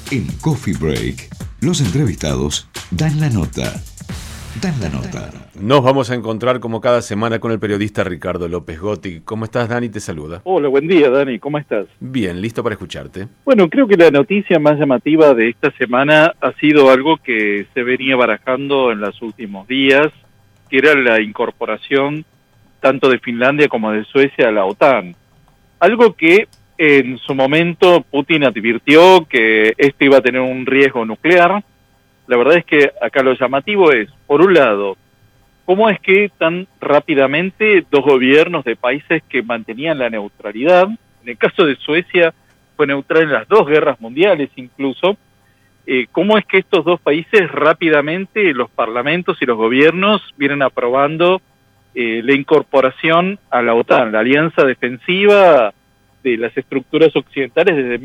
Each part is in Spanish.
En Coffee Break, los entrevistados dan la nota. Dan la nota. Nos vamos a encontrar como cada semana con el periodista Ricardo López Gotti. ¿Cómo estás, Dani? Te saluda. Hola, buen día, Dani. ¿Cómo estás? Bien, listo para escucharte. Bueno, creo que la noticia más llamativa de esta semana ha sido algo que se venía barajando en los últimos días, que era la incorporación tanto de Finlandia como de Suecia a la OTAN. Algo que en su momento Putin advirtió que esto iba a tener un riesgo nuclear. La verdad es que acá lo llamativo es, por un lado, cómo es que tan rápidamente dos gobiernos de países que mantenían la neutralidad, en el caso de Suecia fue neutral en las dos guerras mundiales incluso, cómo es que estos dos países rápidamente, los parlamentos y los gobiernos vienen aprobando la incorporación a la OTAN, la alianza defensiva de las estructuras occidentales desde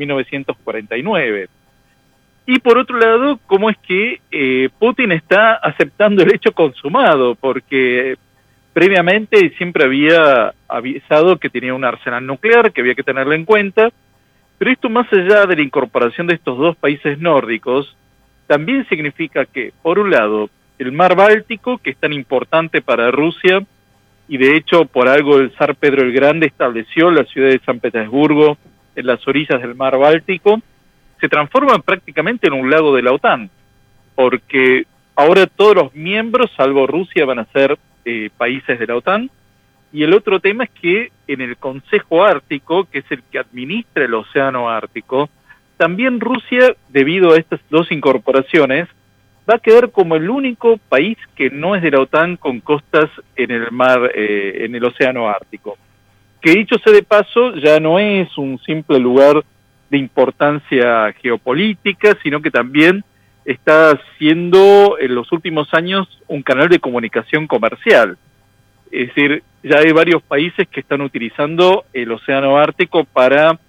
1949. Y por otro lado, cómo es que Putin está aceptando el hecho consumado, porque previamente siempre había avisado que tenía un arsenal nuclear, que había que tenerlo en cuenta, pero esto más allá de la incorporación de estos dos países nórdicos, también significa que, por un lado, el mar Báltico, que es tan importante para Rusia, y de hecho por algo el zar Pedro el Grande estableció la ciudad de San Petersburgo en las orillas del mar Báltico, se transforma prácticamente en un lago de la OTAN, porque ahora todos los miembros, salvo Rusia, van a ser países de la OTAN, y el otro tema es que en el Consejo Ártico, que es el que administra el Océano Ártico, también Rusia, debido a estas dos incorporaciones, va a quedar como el único país que no es de la OTAN con costas en el mar, en el Océano Ártico, que dicho sea de paso, ya no es un simple lugar de importancia geopolítica, sino que también está siendo en los últimos años un canal de comunicación comercial. Es decir, ya hay varios países que están utilizando el Océano Ártico para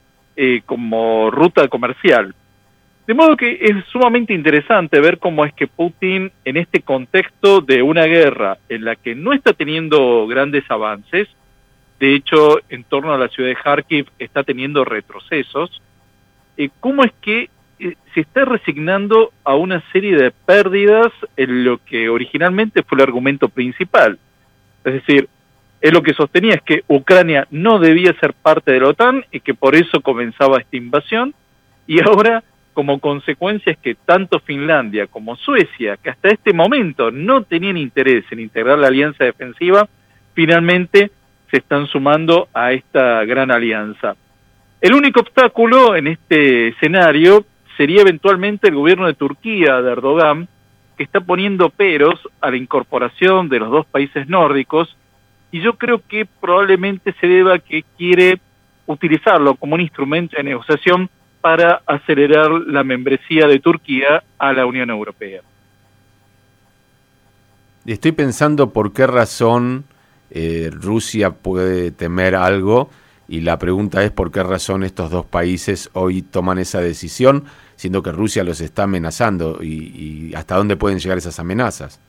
como ruta comercial. De modo que es sumamente interesante ver cómo es que Putin, en este contexto de una guerra en la que no está teniendo grandes avances, de hecho, en torno a la ciudad de Kharkiv está teniendo retrocesos, cómo es que se está resignando a una serie de pérdidas en lo que originalmente fue el argumento principal. Es decir, él lo que sostenía es que Ucrania no debía ser parte de la OTAN y que por eso comenzaba esta invasión, y ahora, como consecuencia, es que tanto Finlandia como Suecia, que hasta este momento no tenían interés en integrar la alianza defensiva, finalmente se están sumando a esta gran alianza. El único obstáculo en este escenario sería eventualmente el gobierno de Turquía, de Erdogan, que está poniendo peros a la incorporación de los dos países nórdicos, y yo creo que probablemente se deba a que quiere utilizarlo como un instrumento de negociación para acelerar la membresía de Turquía a la Unión Europea. Estoy pensando por qué razón Rusia puede temer algo, y la pregunta es por qué razón estos dos países hoy toman esa decisión, siendo que Rusia los está amenazando, y hasta dónde pueden llegar esas amenazas.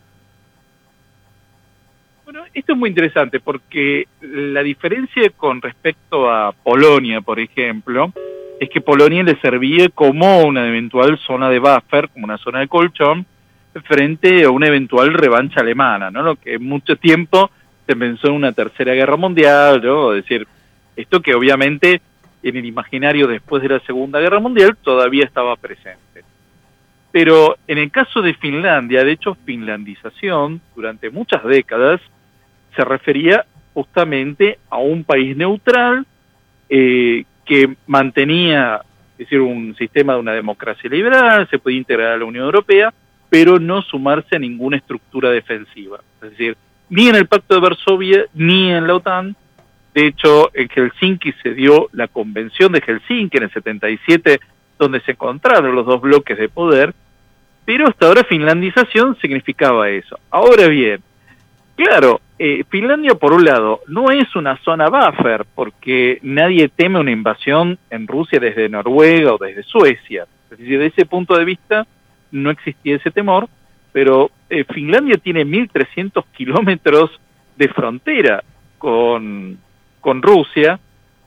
Bueno, esto es muy interesante porque la diferencia con respecto a Polonia, por ejemplo, es que Polonia le servía como una eventual zona de buffer, como una zona de colchón, frente a una eventual revancha alemana, ¿no? Lo que mucho tiempo se pensó en una tercera guerra mundial, ¿no? Es decir, esto que obviamente en el imaginario después de la Segunda Guerra Mundial todavía estaba presente. Pero en el caso de Finlandia, de hecho, finlandización durante muchas décadas se refería justamente a un país neutral que mantenía, es decir, un sistema de una democracia liberal, se podía integrar a la Unión Europea, pero no sumarse a ninguna estructura defensiva. Es decir, ni en el Pacto de Varsovia, ni en la OTAN. De hecho, en Helsinki se dio la Convención de Helsinki en el 77, donde se encontraron los dos bloques de poder, pero hasta ahora finlandización significaba eso. Ahora bien, claro, Finlandia, por un lado, no es una zona buffer, porque nadie teme una invasión en Rusia desde Noruega o desde Suecia. Es decir, desde ese punto de vista no existía ese temor, pero Finlandia tiene 1.300 kilómetros de frontera con Rusia,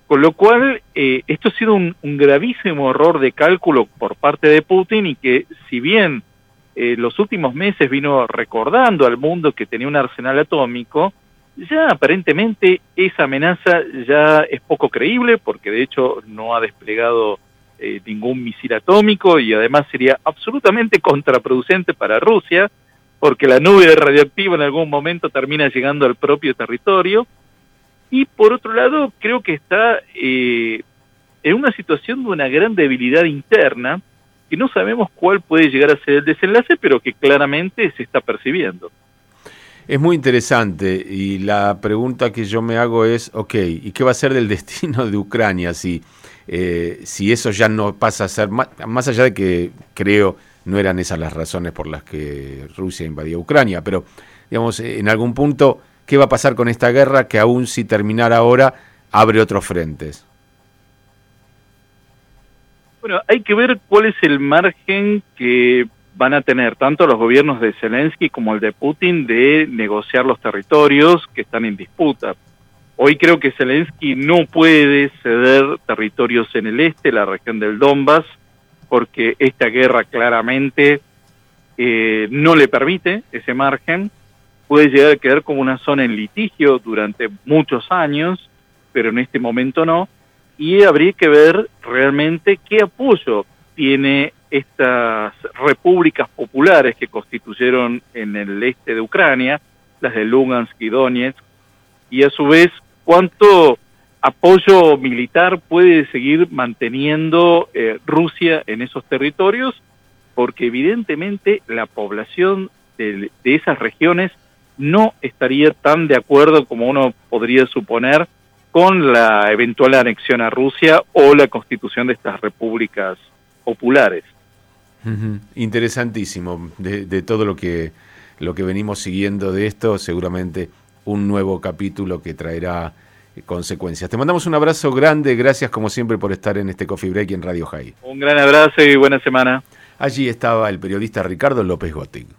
Con lo cual, esto ha sido un gravísimo error de cálculo por parte de Putin, y que si bien los últimos meses vino recordando al mundo que tenía un arsenal atómico, ya aparentemente esa amenaza ya es poco creíble, porque de hecho no ha desplegado ningún misil atómico, y además sería absolutamente contraproducente para Rusia, porque la nube radioactiva en algún momento termina llegando al propio territorio. Y por otro lado, creo que está en una situación de una gran debilidad interna, que no sabemos cuál puede llegar a ser el desenlace, pero que claramente se está percibiendo. Es muy interesante, y la pregunta que yo me hago es, ¿y qué va a ser del destino de Ucrania si eso ya no pasa a ser, más allá de que creo no eran esas las razones por las que Rusia invadía Ucrania, pero digamos, en algún punto, ¿qué va a pasar con esta guerra que aún si terminara ahora abre otros frentes? Bueno, hay que ver cuál es el margen que van a tener tanto los gobiernos de Zelensky como el de Putin de negociar los territorios que están en disputa. Hoy creo que Zelensky no puede ceder territorios en el este, la región del Donbass, porque esta guerra claramente no le permite ese margen. Puede llegar a quedar como una zona en litigio durante muchos años, pero en este momento no. Y habría que ver realmente qué apoyo tiene estas repúblicas populares que constituyeron en el este de Ucrania, las de Lugansk y Donetsk, y a su vez cuánto apoyo militar puede seguir manteniendo Rusia en esos territorios, porque evidentemente la población de esas regiones no estaría tan de acuerdo como uno podría suponer con la eventual anexión a Rusia o la constitución de estas repúblicas populares. Interesantísimo, de todo lo que venimos siguiendo de esto, seguramente un nuevo capítulo que traerá consecuencias. Te mandamos un abrazo grande, gracias como siempre por estar en este Coffee Break en Radio High. Un gran abrazo y buena semana. Allí estaba el periodista Ricardo López Gotting.